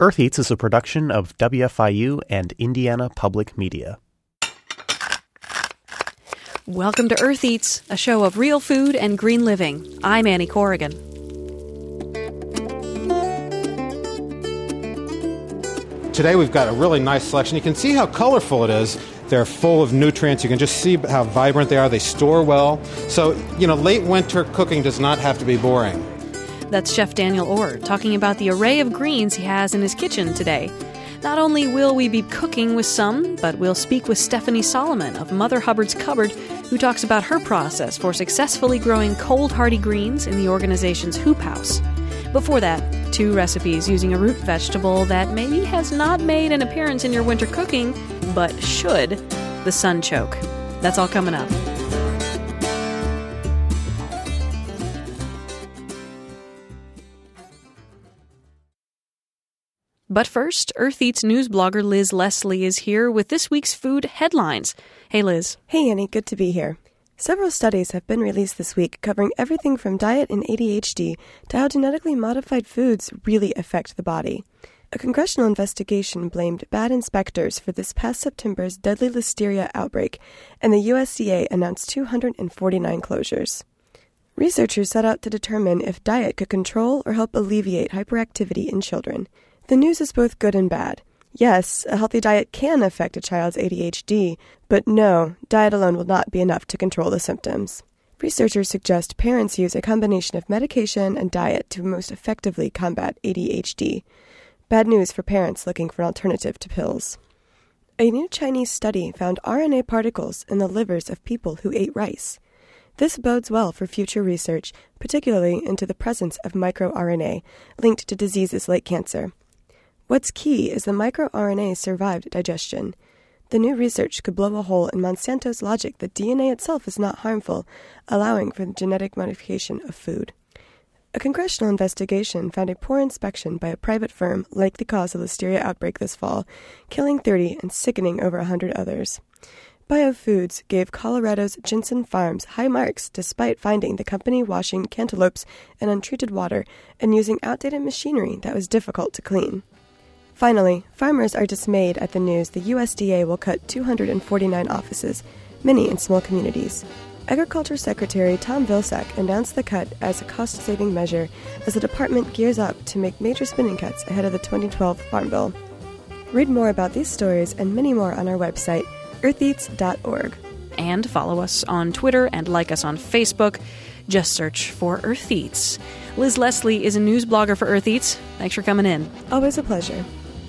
Earth Eats is a production of WFIU and Indiana Public Media. Welcome to Earth Eats, a show of real food and green living. I'm Annie Corrigan. Today we've got a really nice selection. You can see how colorful it is. They're full of nutrients. You can just see how vibrant they are. They store well. So, late winter cooking does not have to be boring. That's Chef Daniel Orr talking about the array of greens he has in his kitchen today. Not only will we be cooking with some, but we'll speak with Stephanie Solomon of Mother Hubbard's Cupboard, who talks about her process for successfully growing cold hardy greens in the organization's hoop house. Before that, 2 recipes using a root vegetable that maybe has not made an appearance in your winter cooking, but should, the sunchoke. That's all coming up. But first, Earth Eats news blogger Liz Leslie is here with this week's food headlines. Hey, Liz. Hey, Annie. Good to be here. Several studies have been released this week covering everything from diet and ADHD to how genetically modified foods really affect the body. A congressional investigation blamed bad inspectors for this past September's deadly listeria outbreak, and the USDA announced 249 closures. Researchers set out to determine if diet could control or help alleviate hyperactivity in children. The news is both good and bad. Yes, a healthy diet can affect a child's ADHD, but no, diet alone will not be enough to control the symptoms. Researchers suggest parents use a combination of medication and diet to most effectively combat ADHD. Bad news for parents looking for an alternative to pills. A new Chinese study found RNA particles in the livers of people who ate rice. This bodes well for future research, particularly into the presence of microRNA linked to diseases like cancer. What's key is the microRNA survived digestion. The new research could blow a hole in Monsanto's logic that DNA itself is not harmful, allowing for the genetic modification of food. A congressional investigation found a poor inspection by a private firm likely caused the listeria outbreak this fall, killing 30 and sickening over 100 others. BioFoods gave Colorado's Jensen Farms high marks despite finding the company washing cantaloupes in untreated water and using outdated machinery that was difficult to clean. Finally, farmers are dismayed at the news the USDA will cut 249 offices, many in small communities. Agriculture Secretary Tom Vilsack announced the cut as a cost-saving measure as the department gears up to make major spending cuts ahead of the 2012 Farm Bill. Read more about these stories and many more on our website, eartheats.org. And follow us on Twitter and like us on Facebook. Just search for Earth Eats. Liz Leslie is a news blogger for Earth Eats. Thanks for coming in. Always a pleasure.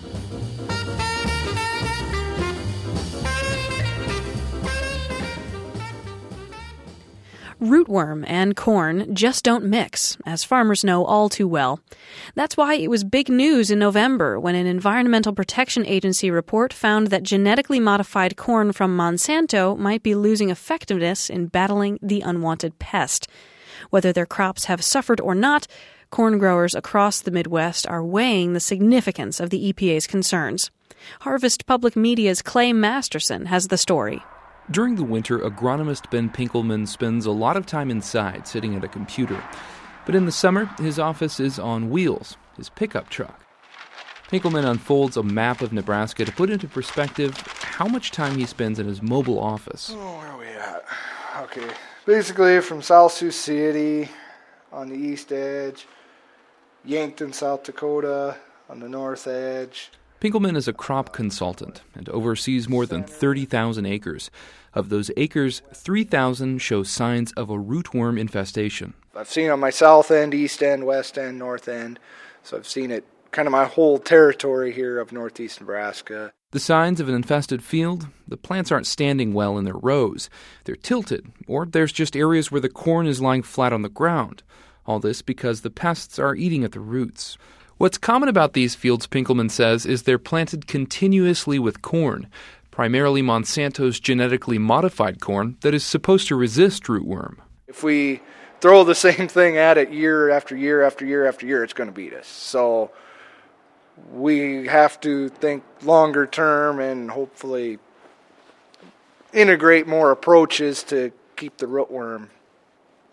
Rootworm and corn just don't mix, as farmers know all too well. That's why it was big news in November when an Environmental Protection Agency report found that genetically modified corn from Monsanto might be losing effectiveness in battling the unwanted pest. Whether their crops have suffered or not, corn growers across the Midwest are weighing the significance of the EPA's concerns. Harvest Public Media's Clay Masterson has the story. During the winter, agronomist Ben Pinkelman spends a lot of time inside, sitting at a computer. But in the summer, his office is on wheels, his pickup truck. Pinkelman unfolds a map of Nebraska to put into perspective how much time he spends in his mobile office. Oh, where are we at? Okay, basically from South Sioux City on the east edge, Yankton, South Dakota on the north edge. Pinkelman is a crop consultant and oversees more than 30,000 acres. Of those acres, 3,000 show signs of a rootworm infestation. I've seen it on my south end, east end, west end, north end. So I've seen it kind of my whole territory here of northeast Nebraska. The signs of an infested field: the plants aren't standing well in their rows. They're tilted, or there's just areas where the corn is lying flat on the ground. All this because the pests are eating at the roots. What's common about these fields, Pinkelman says, is they're planted continuously with corn, primarily Monsanto's genetically modified corn that is supposed to resist rootworm. If we throw the same thing at it year after year after year after year, it's going to beat us. So we have to think longer term and hopefully integrate more approaches to keep the rootworm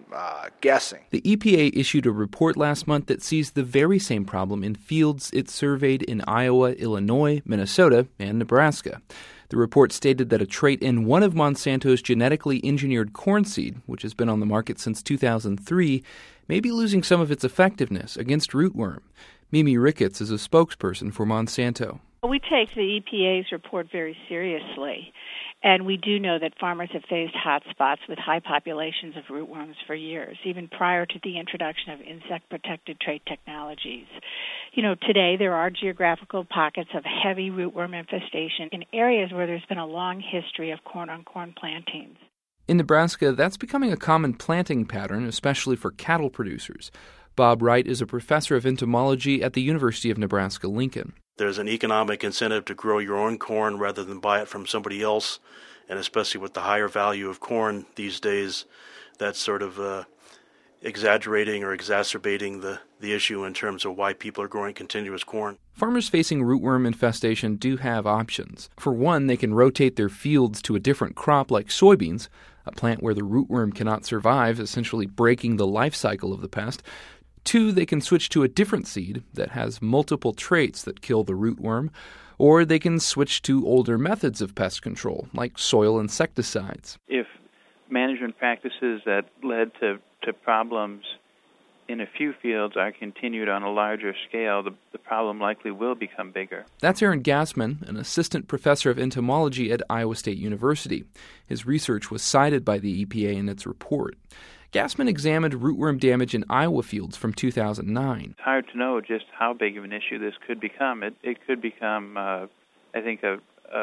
guessing. The EPA issued a report last month that sees the very same problem in fields it surveyed in Iowa, Illinois, Minnesota, and Nebraska. The report stated that a trait in one of Monsanto's genetically engineered corn seed, which has been on the market since 2003, may be losing some of its effectiveness against rootworm. Mimi Ricketts is a spokesperson for Monsanto. We take the EPA's report very seriously, and we do know that farmers have faced hot spots with high populations of rootworms for years, even prior to the introduction of insect-protected trait technologies. Today there are geographical pockets of heavy rootworm infestation in areas where there's been a long history of corn-on-corn plantings. In Nebraska, that's becoming a common planting pattern, especially for cattle producers. Bob Wright is a professor of entomology at the University of Nebraska-Lincoln. There's an economic incentive to grow your own corn rather than buy it from somebody else, and especially with the higher value of corn these days, that's sort of exaggerating or exacerbating the issue in terms of why people are growing continuous corn. Farmers facing rootworm infestation do have options. For one, they can rotate their fields to a different crop like soybeans, a plant where the rootworm cannot survive, essentially breaking the life cycle of the pest. Two, they can switch to a different seed that has multiple traits that kill the rootworm, or they can switch to older methods of pest control, like soil insecticides. If management practices that led to problems in a few fields are continued on a larger scale, the problem likely will become bigger. That's Aaron Gassman, an assistant professor of entomology at Iowa State University. His research was cited by the EPA in its report. Gassman examined rootworm damage in Iowa fields from 2009. It's hard to know just how big of an issue this could become. It could become, I think, a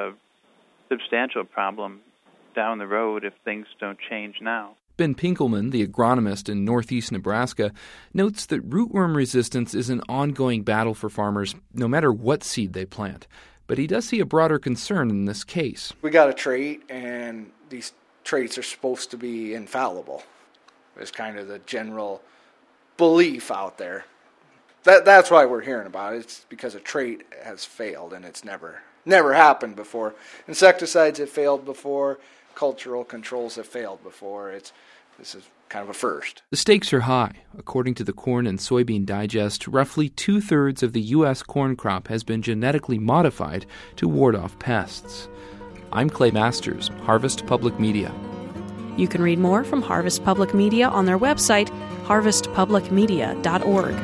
substantial problem down the road if things don't change now. Ben Pinkelman, the agronomist in northeast Nebraska, notes that rootworm resistance is an ongoing battle for farmers no matter what seed they plant. But he does see a broader concern in this case. We got a trait, and these traits are supposed to be infallible. It's kind of the general belief out there. That's why we're hearing about it. It's because a trait has failed, and it's never happened before. Insecticides have failed before. Cultural controls have failed before. This is kind of a first. The stakes are high. According to the Corn and Soybean Digest, roughly 2/3 of the U.S. corn crop has been genetically modified to ward off pests. I'm Clay Masters, Harvest Public Media. You can read more from Harvest Public Media on their website, harvestpublicmedia.org.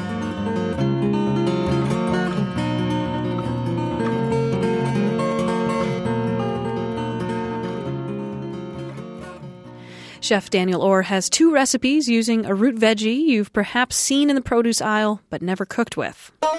Chef Daniel Orr has 2 recipes using a root veggie you've perhaps seen in the produce aisle but never cooked with. All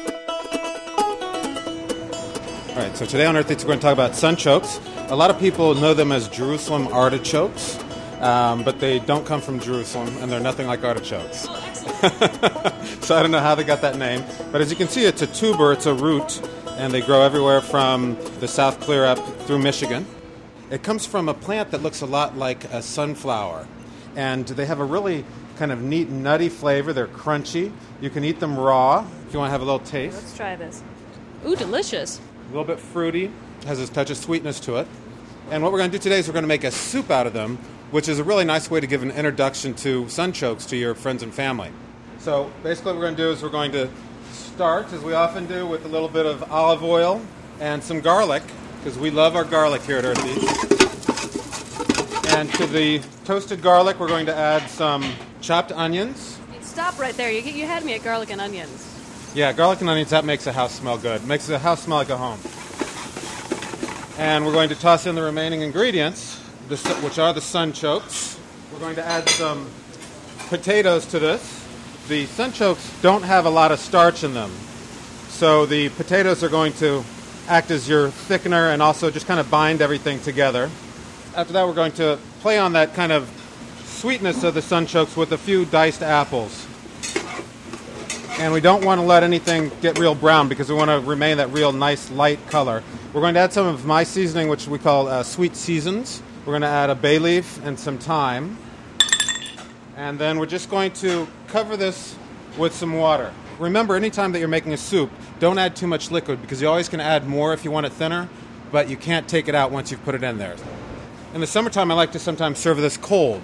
right, so today on Earth Eats, we're going to talk about sunchokes. A lot of people know them as Jerusalem artichokes, but they don't come from Jerusalem, and they're nothing like artichokes. So I don't know how they got that name. But as you can see, it's a tuber, it's a root, and they grow everywhere from the South Clear up through Michigan. It comes from a plant that looks a lot like a sunflower, and they have a really kind of neat, nutty flavor. They're crunchy. You can eat them raw if you want to have a little taste. Let's try this. Ooh, delicious. A little bit fruity, has this touch of sweetness to it. And what we're going to do today is we're going to make a soup out of them, which is a really nice way to give an introduction to sunchokes to your friends and family. So basically what we're going to do is we're going to start, as we often do, with a little bit of olive oil and some garlic, because we love our garlic here at Earth Eats. And to the toasted garlic, we're going to add some chopped onions. Stop right there. You had me at garlic and onions. Yeah, garlic and onions, that makes a house smell good. Makes the house smell like a home. And we're going to toss in the remaining ingredients, which are the sunchokes. We're going to add some potatoes to this. The sunchokes don't have a lot of starch in them, so the potatoes are going to act as your thickener and also just kind of bind everything together. After that, we're going to play on that kind of sweetness of the sunchokes with a few diced apples. And we don't want to let anything get real brown because we want to remain that real nice light color. We're going to add some of my seasoning, which we call sweet seasons. We're going to add a bay leaf and some thyme. And then we're just going to cover this with some water. Remember, anytime that you're making a soup, don't add too much liquid because you always can add more if you want it thinner, but you can't take it out once you've put it in there. In the summertime, I like to sometimes serve this cold.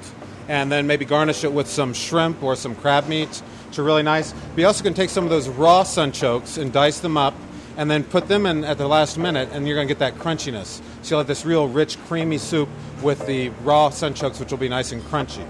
and then maybe garnish it with some shrimp or some crab meat, which are really nice. But you also can take some of those raw sunchokes and dice them up, and then put them in at the last minute, and you're going to get that crunchiness. So you'll have this real rich, creamy soup with the raw sunchokes, which will be nice and crunchy.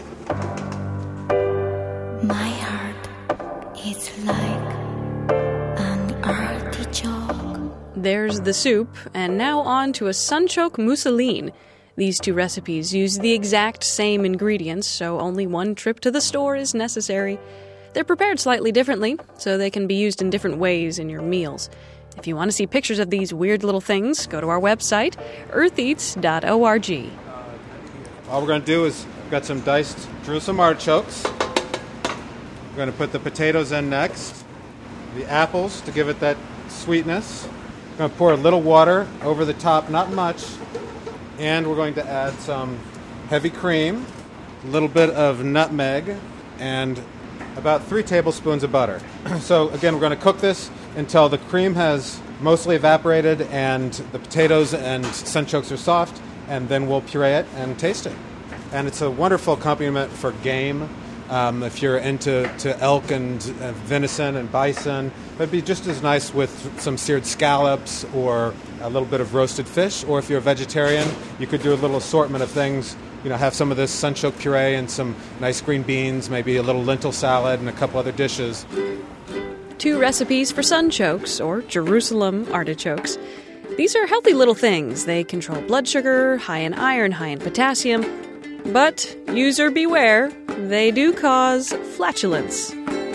My heart is like an artichoke. There's the soup, and now on to a sunchoke mousseline. These two recipes use the exact same ingredients, so only one trip to the store is necessary. They're prepared slightly differently, so they can be used in different ways in your meals. If you want to see pictures of these weird little things, go to our website, eartheats.org. All we're going to do is, we've got some diced Jerusalem artichokes. We're going to put the potatoes in next. The apples to give it that sweetness. We're going to pour a little water over the top, not much. And we're going to add some heavy cream, a little bit of nutmeg, and about 3 tablespoons of butter. So again, we're going to cook this until the cream has mostly evaporated and the potatoes and sunchokes are soft, and then we'll puree it and taste it. And it's a wonderful accompaniment for game. If you're into elk and venison and bison, it'd be just as nice with some seared scallops or a little bit of roasted fish. Or if you're a vegetarian, you could do a little assortment of things. You know, have some of this sunchoke puree and some nice green beans, maybe a little lentil salad and a couple other dishes. 2 recipes for sunchokes, or Jerusalem artichokes. These are healthy little things. They control blood sugar, high in iron, high in potassium. But, user beware, they do cause flatulence.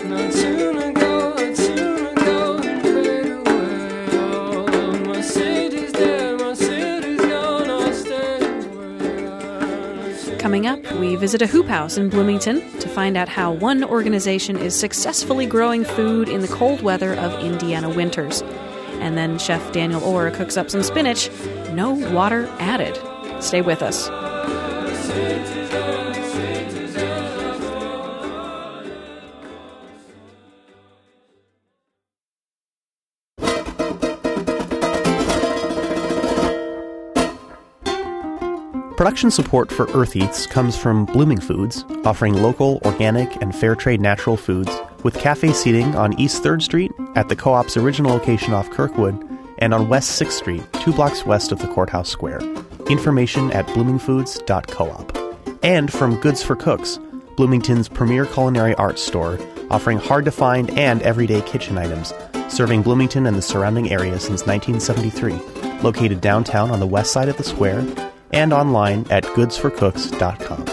Coming up, we visit a hoop house in Bloomington to find out how one organization is successfully growing food in the cold weather of Indiana winters. And then Chef Daniel Orr cooks up some spinach, no water added. Stay with us. Production support for Earth Eats comes from Blooming Foods, offering local, organic, and fair trade natural foods, with cafe seating on East 3rd Street, at the Co-op's original location off Kirkwood, and on West 6th Street, 2 blocks west of the Courthouse Square. Information at bloomingfoods.coop. And from Goods for Cooks, Bloomington's premier culinary arts store, offering hard-to-find and everyday kitchen items, serving Bloomington and the surrounding area since 1973, located downtown on the west side of the square, and online at goodsforcooks.com.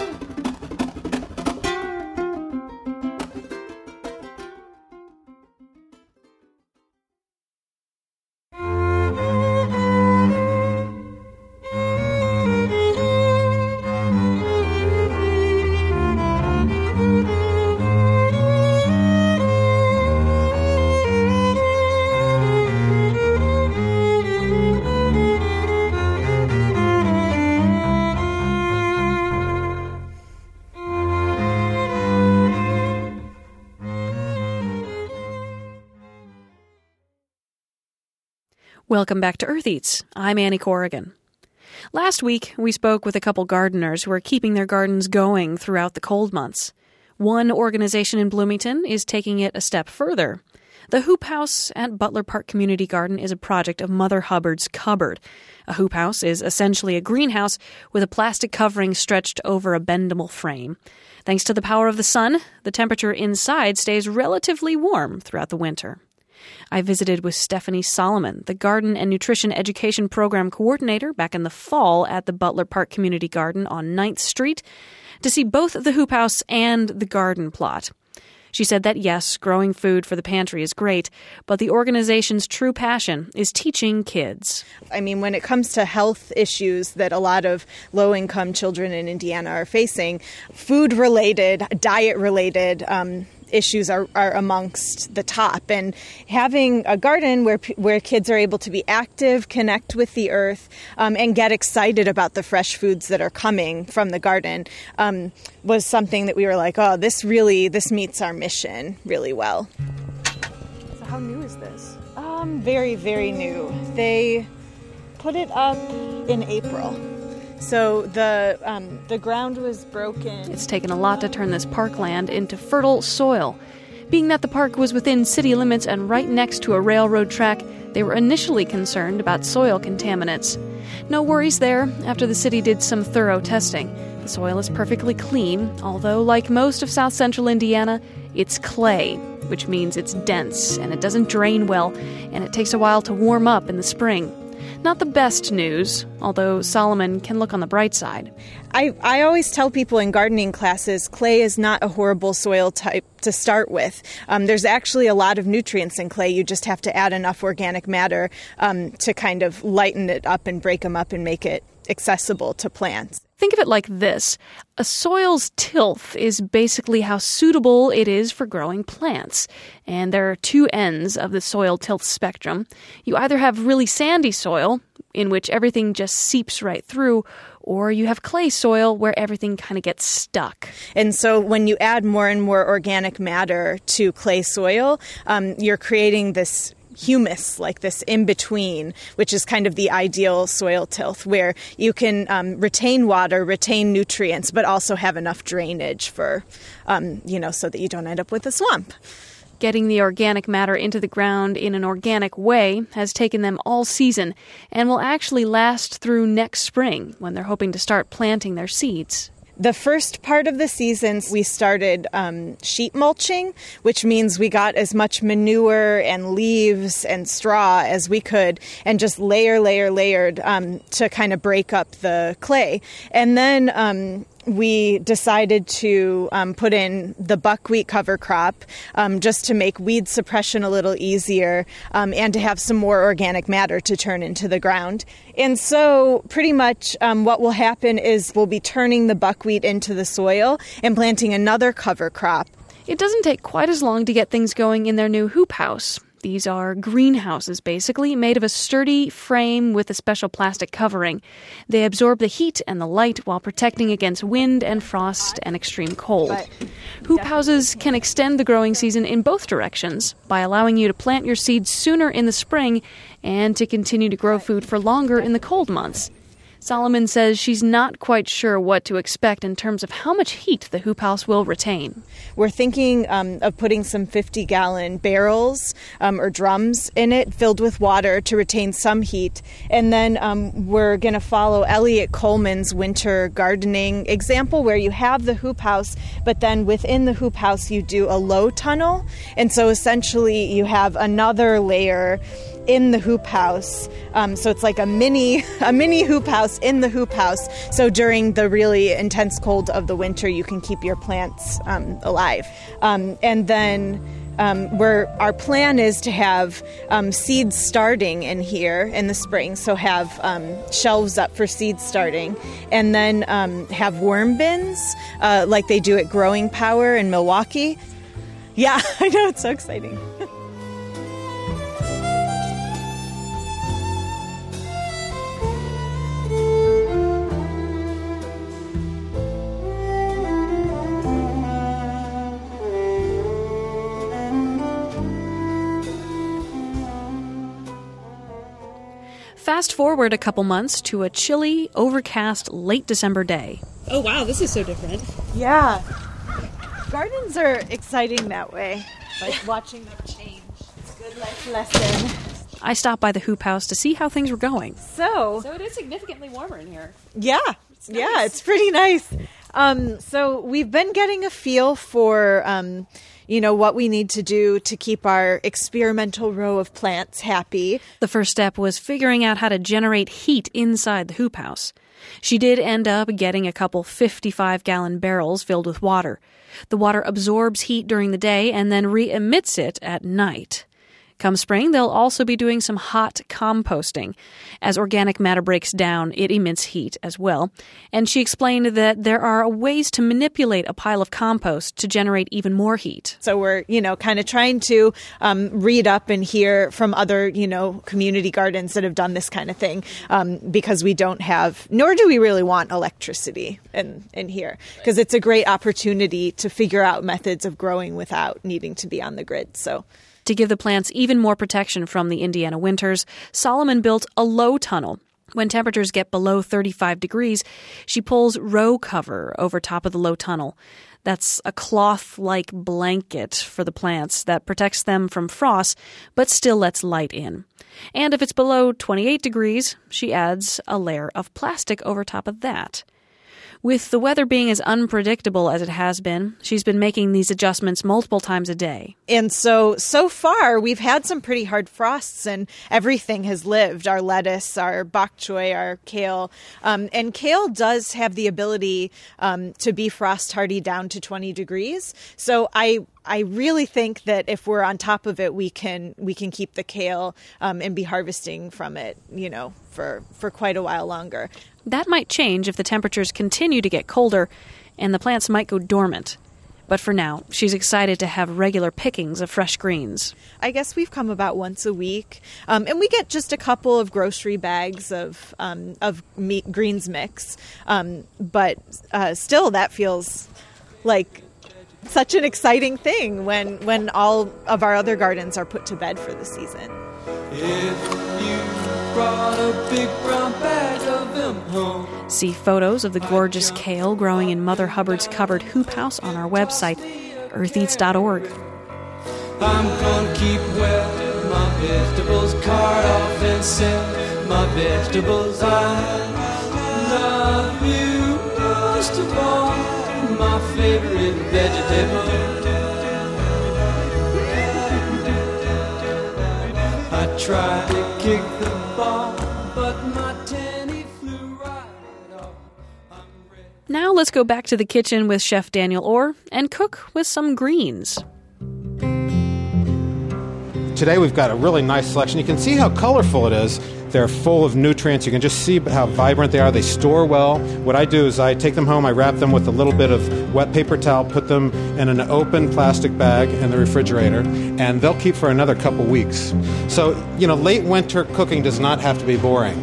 Welcome back to Earth Eats. I'm Annie Corrigan. Last week, we spoke with a couple gardeners who are keeping their gardens going throughout the cold months. One organization in Bloomington is taking it a step further. The Hoop House at Butler Park Community Garden is a project of Mother Hubbard's Cupboard. A hoop house is essentially a greenhouse with a plastic covering stretched over a bendable frame. Thanks to the power of the sun, the temperature inside stays relatively warm throughout the winter. I visited with Stephanie Solomon, the Garden and Nutrition Education Program Coordinator, back in the fall at the Butler Park Community Garden on 9th Street to see both the hoop house and the garden plot. She said that, yes, growing food for the pantry is great, but the organization's true passion is teaching kids. I mean, when it comes to health issues that a lot of low-income children in Indiana are facing, food-related, diet-related issues are amongst the top. And having a garden where kids are able to be active, connect with the earth, and get excited about the fresh foods that are coming from the garden was something that we were like, oh, this meets our mission really well. So how new is this? Very, very new. They put it up in April. So the ground was broken. It's taken a lot to turn this parkland into fertile soil. Being that the park was within city limits and right next to a railroad track, they were initially concerned about soil contaminants. No worries there after the city did some thorough testing. The soil is perfectly clean, although like most of south central Indiana, it's clay, which means it's dense and it doesn't drain well, and it takes a while to warm up in the spring. Not the best news, although Solomon can look on the bright side. I always tell people in gardening classes, clay is not a horrible soil type to start with. There's actually a lot of nutrients in clay. You just have to add enough organic matter to kind of lighten it up and break them up and make it accessible to plants. Think of it like this. A soil's tilth is basically how suitable it is for growing plants. And there are two ends of the soil tilth spectrum. You either have really sandy soil, in which everything just seeps right through, or you have clay soil where everything kind of gets stuck. And so when you add more and more organic matter to clay soil, you're creating this humus, like this in-between, which is kind of the ideal soil tilth, where you can retain water, retain nutrients, but also have enough drainage for, so that you don't end up with a swamp. Getting the organic matter into the ground in an organic way has taken them all season and will actually last through next spring when they're hoping to start planting their seeds. The first part of the season, we started sheet mulching, which means we got as much manure and leaves and straw as we could and just layered to kind of break up the clay. And then we decided to put in the buckwheat cover crop just to make weed suppression a little easier and to have some more organic matter to turn into the ground. And so pretty much what will happen is we'll be turning the buckwheat into the soil and planting another cover crop. It doesn't take quite as long to get things going in their new hoop house. These are greenhouses, basically, made of a sturdy frame with a special plastic covering. They absorb the heat and the light while protecting against wind and frost and extreme cold. Hoop houses can extend the growing season in both directions by allowing you to plant your seeds sooner in the spring and to continue to grow food for longer in the cold months. Solomon says she's not quite sure what to expect in terms of how much heat the hoop house will retain. We're thinking of putting some 50-gallon barrels or drums in it filled with water to retain some heat. And then we're going to follow Elliot Coleman's winter gardening example where you have the hoop house, but then within the hoop house you do a low tunnel. And so essentially you have another layer in the hoop house. So it's like a mini hoop house in the hoop house. So during the really intense cold of the winter, you can keep your plants alive. And then our plan is to have seeds starting in here in the spring. So have shelves up for seeds starting, and then have worm bins like they do at Growing Power in Milwaukee. Yeah, I know, it's so exciting. Fast forward a couple months to a chilly, overcast, late December day. Oh, wow, this is so different. Yeah. Gardens are exciting that way, like watching them change. It's a good life lesson. I stopped by the hoop house to see how things were going. So it is significantly warmer in here. Yeah. It's nice. Yeah, it's pretty nice. So we've been getting a feel for what we need to do to keep our experimental row of plants happy. The first step was figuring out how to generate heat inside the hoop house. She did end up getting a couple 55-gallon barrels filled with water. The water absorbs heat during the day and then re-emits it at night. Come spring, they'll also be doing some hot composting. As organic matter breaks down, it emits heat as well. And she explained that there are ways to manipulate a pile of compost to generate even more heat. So we're, kind of trying to read up and hear from other, community gardens that have done this kind of thing because we don't have, nor do we really want electricity in here, because it's a great opportunity to figure out methods of growing without needing to be on the grid. So to give the plants even more protection from the Indiana winters, Solomon built a low tunnel. When temperatures get below 35 degrees, she pulls row cover over top of the low tunnel. That's a cloth-like blanket for the plants that protects them from frost, but still lets light in. And if it's below 28 degrees, she adds a layer of plastic over top of that. With the weather being as unpredictable as it has been, she's been making these adjustments multiple times a day. And so far, we've had some pretty hard frosts, and everything has lived. Our lettuce, our bok choy, our kale. And kale does have the ability to be frost hardy down to 20 degrees. So I really think that if we're on top of it, we can keep the kale and be harvesting from it, for quite a while longer. That might change if the temperatures continue to get colder, and the plants might go dormant. But for now, she's excited to have regular pickings of fresh greens. I guess we've come about once a week, and we get just a couple of grocery bags of greens mix. But still, that feels like such an exciting thing when all of our other gardens are put to bed for the season. If you brought a big brown bag of them home. See photos of the gorgeous kale growing in Mother Hubbard's covered hoop house on our website, eartheats.org. I'm gonna keep well my vegetables, cart off and sell my vegetables. I love you most of all, my favorite vegetable. I tried to kick the ball, but my tenny flew right off. Now let's go back to the kitchen with Chef Daniel Orr and cook with some greens. Today we've got a really nice selection. You can see how colorful it is. They're full of nutrients. You can just see how vibrant they are. They store well. What I do is I take them home, I wrap them with a little bit of wet paper towel, put them in an open plastic bag in the refrigerator, and they'll keep for another couple weeks. So, late winter cooking does not have to be boring.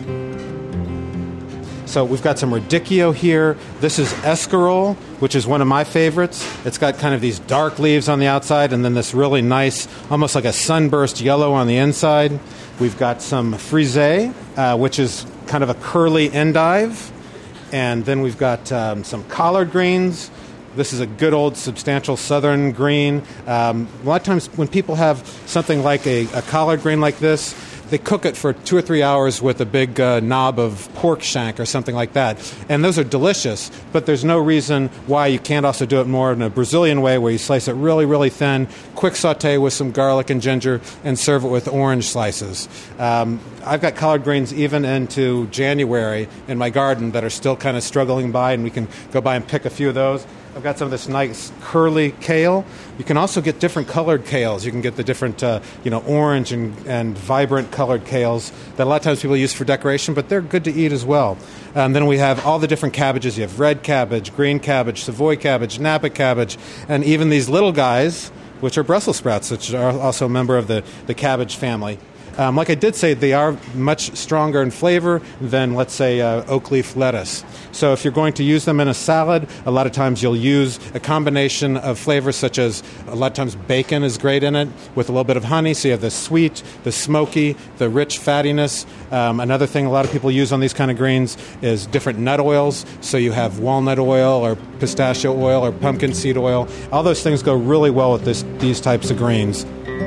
So we've got some radicchio here. This is escarole, which is one of my favorites. It's got kind of these dark leaves on the outside and then this really nice, almost like a sunburst yellow on the inside. We've got some frisée, which is kind of a curly endive. And then we've got some collard greens. This is a good old substantial southern green. A lot of times when people have something like a collard green like this, they cook it for 2 or 3 hours with a big knob of pork shank or something like that. And those are delicious, but there's no reason why you can't also do it more in a Brazilian way where you slice it really, really thin, quick saute with some garlic and ginger, and serve it with orange slices. I've got collard greens even into January in my garden that are still kind of struggling by, and we can go by and pick a few of those. I've got some of this nice curly kale. You can also get different colored kales. You can get the different, orange and vibrant colored kales that a lot of times people use for decoration, but they're good to eat as well. Then we have all the different cabbages. You have red cabbage, green cabbage, Savoy cabbage, Napa cabbage, and even these little guys, which are Brussels sprouts, which are also a member of the cabbage family. Like I did say, they are much stronger in flavor than, let's say, oak leaf lettuce. So if you're going to use them in a salad, a lot of times you'll use a combination of flavors such as, a lot of times bacon is great in it with a little bit of honey. So you have the sweet, the smoky, the rich fattiness. Another thing a lot of people use on these kind of greens is different nut oils. So you have walnut oil or pistachio oil or pumpkin seed oil. All those things go really well with these types of greens.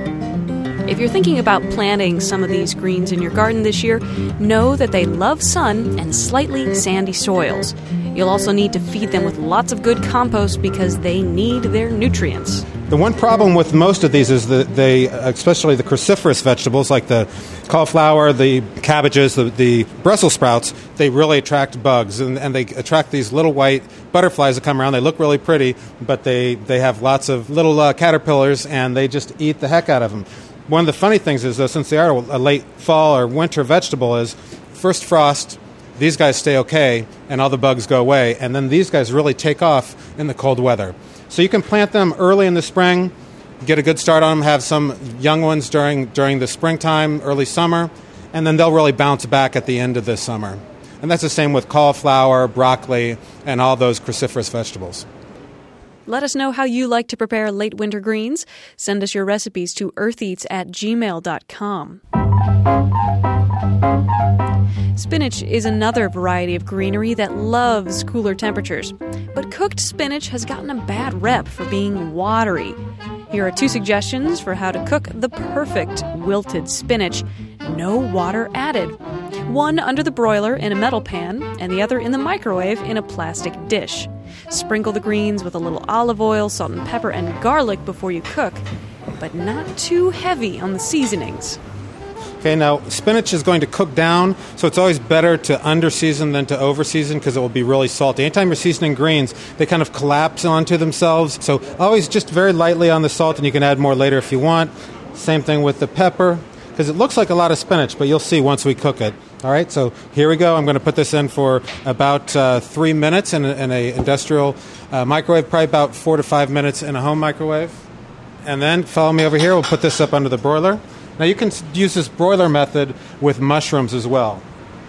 If you're thinking about planting some of these greens in your garden this year, know that they love sun and slightly sandy soils. You'll also need to feed them with lots of good compost because they need their nutrients. The one problem with most of these is that they, especially the cruciferous vegetables like the cauliflower, the cabbages, the Brussels sprouts, they really attract bugs, and they attract these little white butterflies that come around. They look really pretty, but they have lots of little caterpillars, and they just eat the heck out of them. One of the funny things is, though, since they are a late fall or winter vegetable, is first frost, these guys stay okay, and all the bugs go away, and then these guys really take off in the cold weather. So you can plant them early in the spring, get a good start on them, have some young ones during the springtime, early summer, and then they'll really bounce back at the end of the summer. And that's the same with cauliflower, broccoli, and all those cruciferous vegetables. Let us know how you like to prepare late winter greens. Send us your recipes to eartheats@gmail.com. Spinach is another variety of greenery that loves cooler temperatures. But cooked spinach has gotten a bad rep for being watery. Here are 2 suggestions for how to cook the perfect wilted spinach. No water added. One under the broiler in a metal pan, and the other in the microwave in a plastic dish. Sprinkle the greens with a little olive oil, salt and pepper, and garlic before you cook, but not too heavy on the seasonings. Okay, now spinach is going to cook down, so it's always better to under-season than to over-season because it will be really salty. Anytime you're seasoning greens, they kind of collapse onto themselves, so always just very lightly on the salt, and you can add more later if you want. Same thing with the pepper, because it looks like a lot of spinach, but you'll see once we cook it. All right, so here we go. I'm going to put this in for about 3 minutes in an industrial microwave, probably about 4 to 5 minutes in a home microwave. And then, follow me over here, we'll put this up under the broiler. Now you can use this broiler method with mushrooms as well.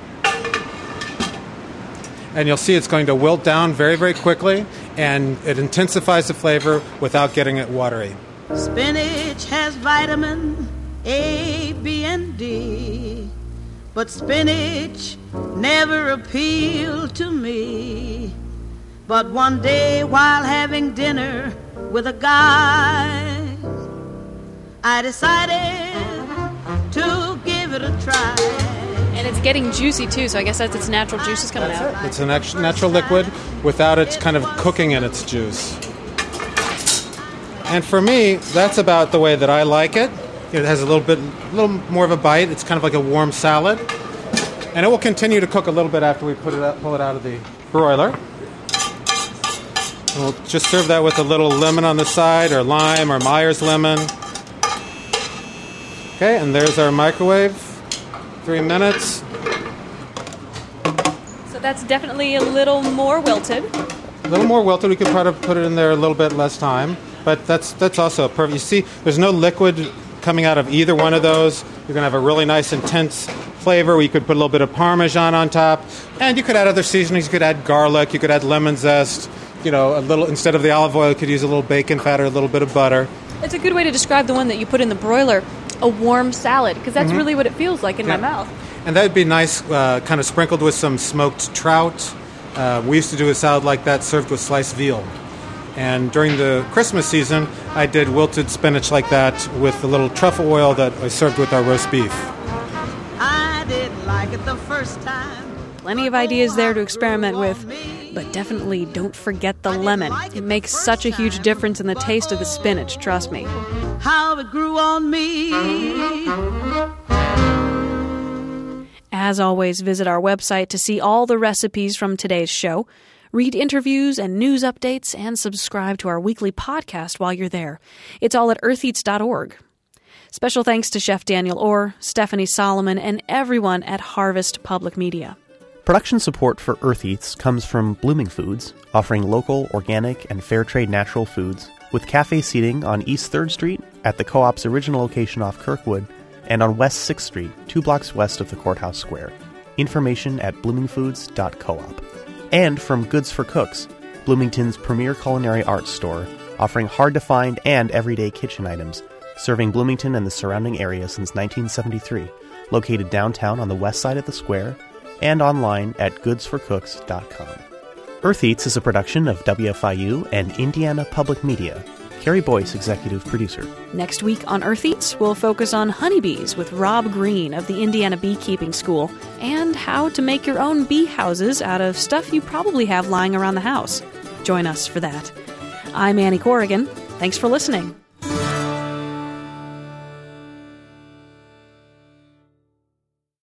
And you'll see it's going to wilt down very, very quickly, and it intensifies the flavor without getting it watery. Spinach has vitamin A, B, and D, but spinach never appealed to me. But one day while having dinner with a guy, I decided to give it a try. And it's getting juicy too, so I guess that's its natural juices coming out. It's a natural liquid without it kind of cooking in its juice. And for me, that's about the way that I like it. It has a little more of a bite. It's kind of like a warm salad. And it will continue to cook a little bit after we pull it out of the broiler. And we'll just serve that with a little lemon on the side, or lime, or Myers lemon. Okay, and there's our microwave. 3 minutes. So that's definitely a little more wilted. A little more wilted. We could probably put it in there a little bit less time. But that's also perfect. You see, there's no liquid coming out of either one of those. You're going to have a really nice, intense flavor where you could put a little bit of Parmesan on top. And you could add other seasonings. You could add garlic. You could add lemon zest. You know, a little, instead of the olive oil, you could use a little bacon fat or a little bit of butter. It's a good way to describe the one that you put in the broiler, a warm salad, because that's really what it feels like in my mouth. And that would be nice, kind of sprinkled with some smoked trout. We used to do a salad like that served with sliced veal. And during the Christmas season, I did wilted spinach like that with a little truffle oil that I served with our roast beef. I didn't like it the first time. Plenty of ideas there to experiment with, but definitely don't forget the lemon. It makes such a huge difference in the taste of the spinach, trust me. How it grew on me. As always, visit our website to see all the recipes from today's show. Read interviews and news updates, and subscribe to our weekly podcast while you're there. It's all at eartheats.org. Special thanks to Chef Daniel Orr, Stephanie Solomon, and everyone at Harvest Public Media. Production support for Earth Eats comes from Blooming Foods, offering local, organic, and fair trade natural foods, with cafe seating on East 3rd Street at the Co-op's original location off Kirkwood, and on West 6th Street, 2 blocks west of the Courthouse Square. Information at bloomingfoods.coop. And from Goods for Cooks, Bloomington's premier culinary arts store, offering hard-to-find and everyday kitchen items, serving Bloomington and the surrounding area since 1973, located downtown on the west side of the square, and online at goodsforcooks.com. Earth Eats is a production of WFIU and Indiana Public Media. Carrie Boyce, executive producer. Next week on Earth Eats, we'll focus on honeybees with Rob Green of the Indiana Beekeeping School, and how to make your own bee houses out of stuff you probably have lying around the house. Join us for that. I'm Annie Corrigan. Thanks for listening.